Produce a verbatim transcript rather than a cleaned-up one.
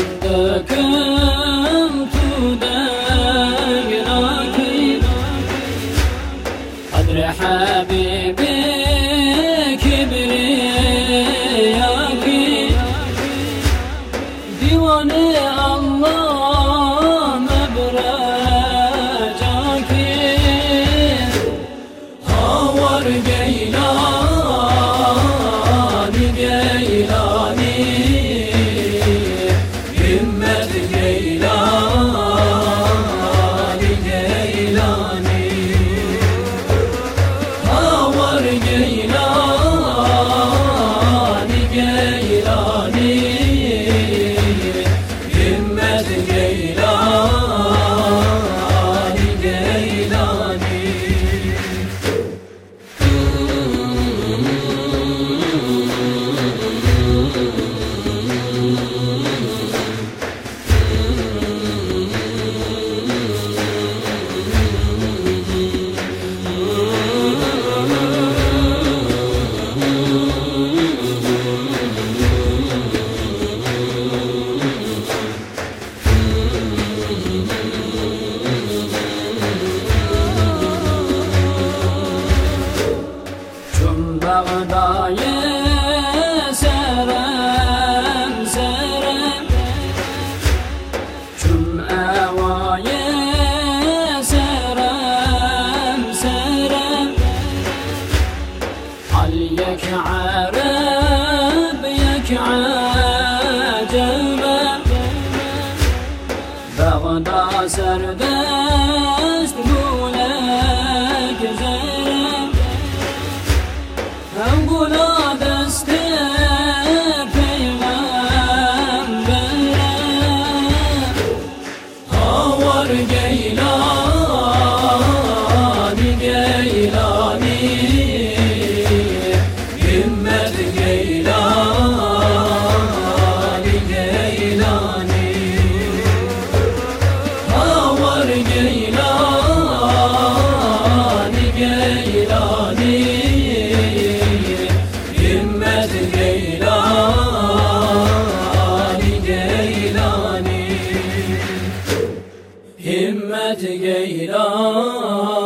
دكم تديرك قدر حبيبي كبرياك ديوان الله مبرجاك هاور جيلاني جيلاني همت جيلاني جيلاني هاور جيلاني جيلاني همت جيلاني جيلاني Bağdayı serem serem Çüm evayı serem serem Al yek Arab yek Aceme Bağda serdest gulek zerem Hem gula deste peygambere Havar geylani geylani Himmet geylani geylani Havar geylani geylani Himmet geylani geylani Himmet geylani